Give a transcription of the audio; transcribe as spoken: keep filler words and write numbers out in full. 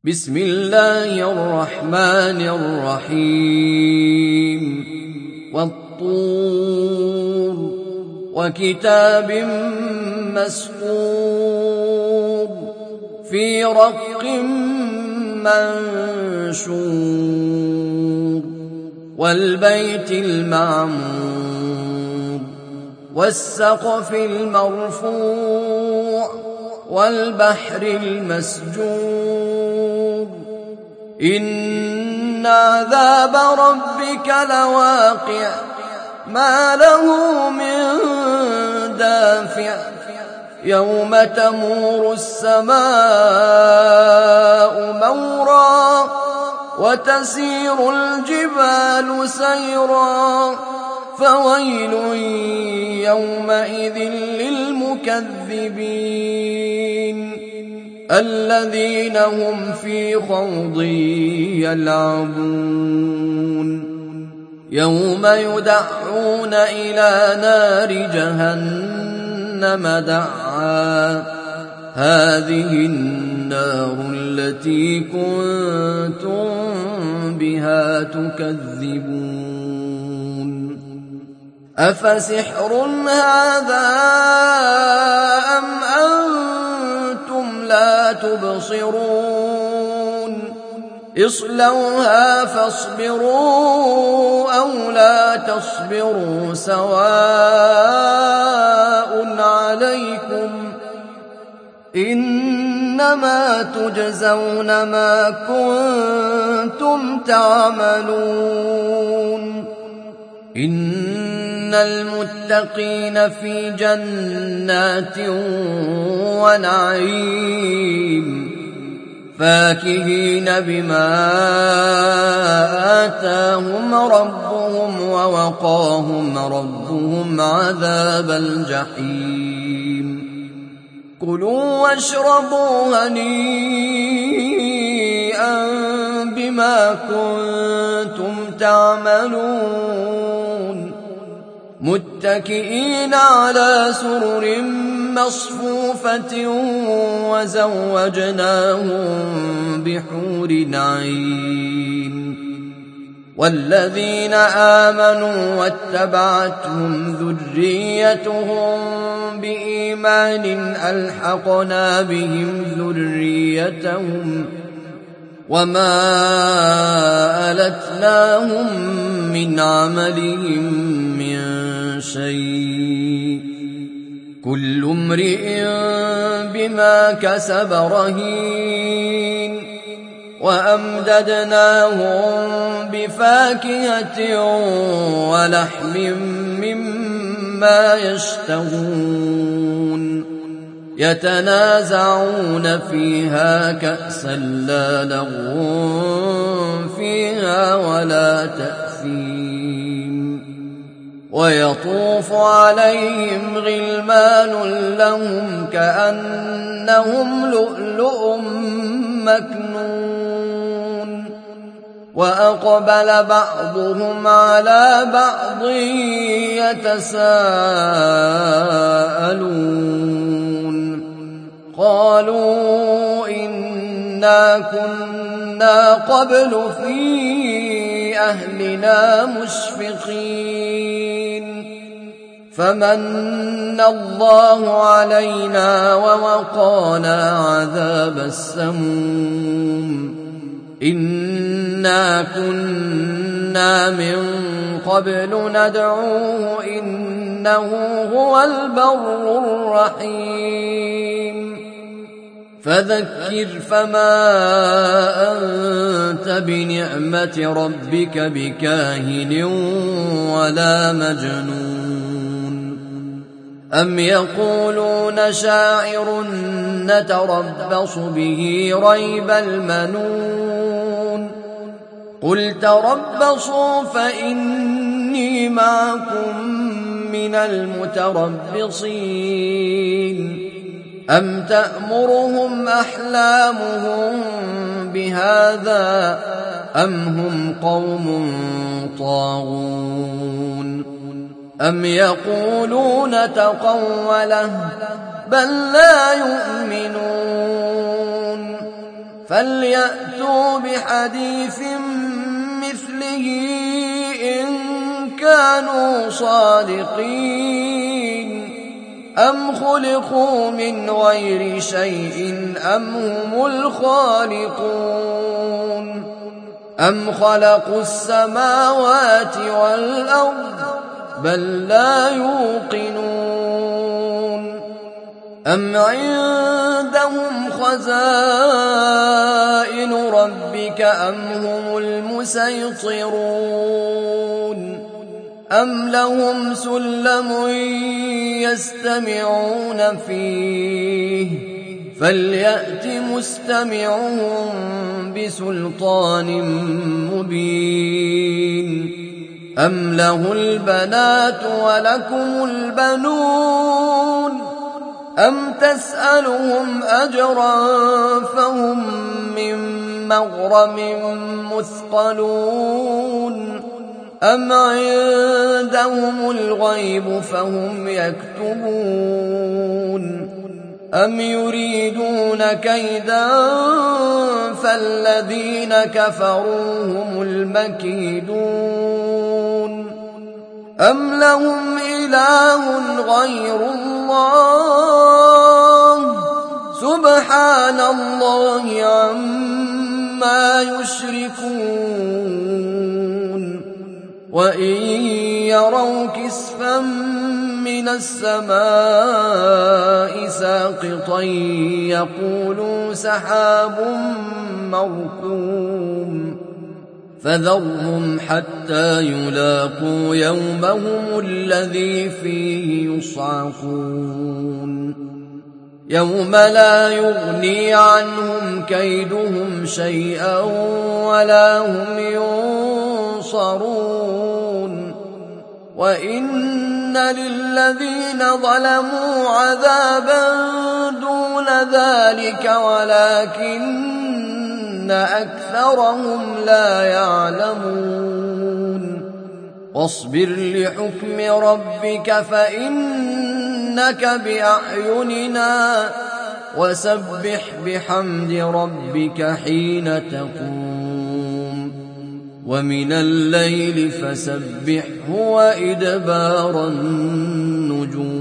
بسم الله الرحمن الرحيم والطور وكتاب مسطور في رق منشور والبيت المعمور والسقف المرفوع والبحر المسجور إن عذاب ربك لواقع ما له من دافع يوم تمور السماء مورا وتسير الجبال سيرا فويل يومئذ للمكذبين الذين هم في خوض يلعبون يوم يدعون إلى نار جهنم دعا هذه النار التي كنتم بها تكذبون أفسحر هذا أم أنتم لا تبصرون اصلوها فاصبروا أو لا تصبروا سواء عليكم إنما تجزون ما كنتم تعملون إن المتقين في جنات ونعيم فاكهين بما آتاهم ربهم ووقاهم ربهم عذاب الجحيم كلوا واشربوا هنيئا بما كنتم تعملون متكئين على سرر مصفوفة وزوجناهم بحور عين والذين آمنوا واتبعتهم ذريتهم بإيمان ألحقنا بهم ذريتهم وما ألتناهم من عملهم من شيء كل امرئ بما كسب رهين وأمددناهم بفاكهة ولحم مما يشتهون يتنازعون فيها كأسا لا لغو فيها ولا تأثيم ويطوف عليهم غلمان لهم كأنهم لؤلؤ مكنون وأقبل بعضهم على بعض يتساءلون قالوا إنا كنا قبل في أهلنا مشفقين فمن الله علينا ووقانا عذاب السموم إنا كنا من قبل ندعوه إنه هو البر الرحيم فذكر فما أنت بنعمة ربك بكاهن ولا مجنون أم يقولون شاعر نتربص به ريب المنون قل تربصوا فإني معكم من المتربصين أم تأمرهم أحلامهم بهذا أم هم قوم طاغون أم يقولون تقوله بل لا يؤمنون فليأتوا بحديث مثله إن كانوا صادقين أم خلقوا من غير شيء أم هم الخالقون أم خلقوا السماوات والأرض بل لا يوقنون أم عندهم خزائن ربك أم هم المسيطرون أم لهم سلم يستمعون فيه فليأت مستمعهم بسلطان مبين أم له البنات ولكم البنون أم تسألهم أجرا فهم من مغرم مثقلون أم عندهم الغيب فهم يكتبون أم يريدون كيدا فالذين كفروا هم المكيدون أم لهم إله غير الله سبحان الله عما يشركون وإن يروا كسفا من السماء ساقطا يقولوا سحاب مركوم فذرهم حتى يلاقوا يومهم الذي فيه يصعقون يوم لا يغني عنهم كيدهم شيئا ولا هم ينصرون وإن للذين ظلموا عذابا دون ذلك ولكن أكثرهم لا يعلمون واصبر لحكم ربك فإنك بأعيننا وسبح بحمد ربك حين تقوم ومن الليل فسبحه وإدبار النجوم